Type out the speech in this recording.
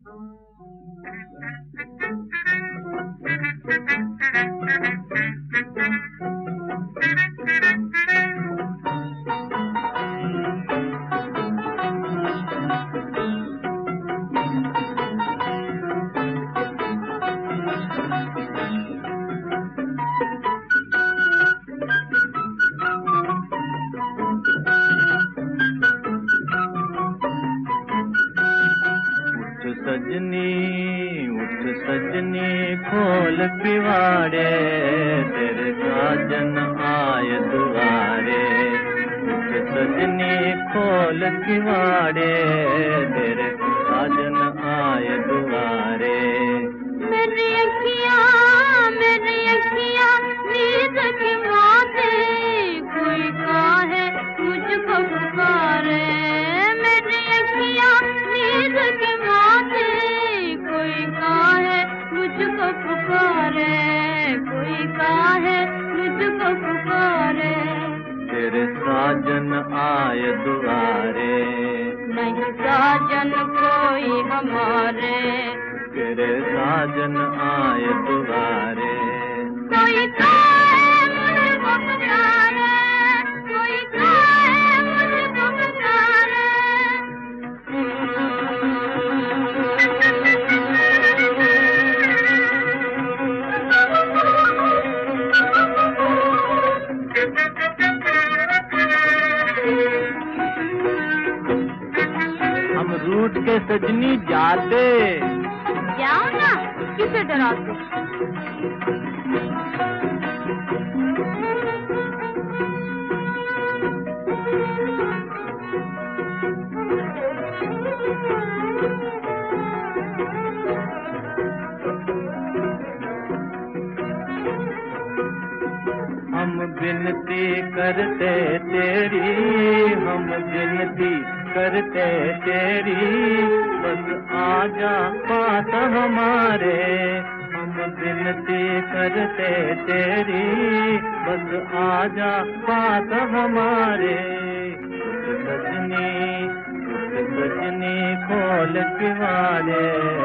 उठ सजनी खोल किवाड़े, तेरे साजन आए दुआरे। उठ सजनी खोल किवाड़े, तेरे साजन आए दुआरे। मेरी अखियाँ नींद की बातें, कोई काहे मुझको पुकारे। मेरी अखियाँ नींद की बातें, कोई काहे मुझको पुकारे, कोई काहे मुझको पुकारे। तेरे साजन आए दुआरे, नहीं साजन कोई हमारे। तेरे साजन आए दुआरे। कोई काहे मुझको पुकारे, कोई काहे मुझको पुकारे। हम रूठ के सजनी जाते, जाओ ना, किसे डराते। हम विनती करते तेरी, हम विनती करते तेरी, बस आजा पास हमारे। हम विनती करते तेरी, बस आजा पास हमारे। उठ सजनी खोल किवाड़े,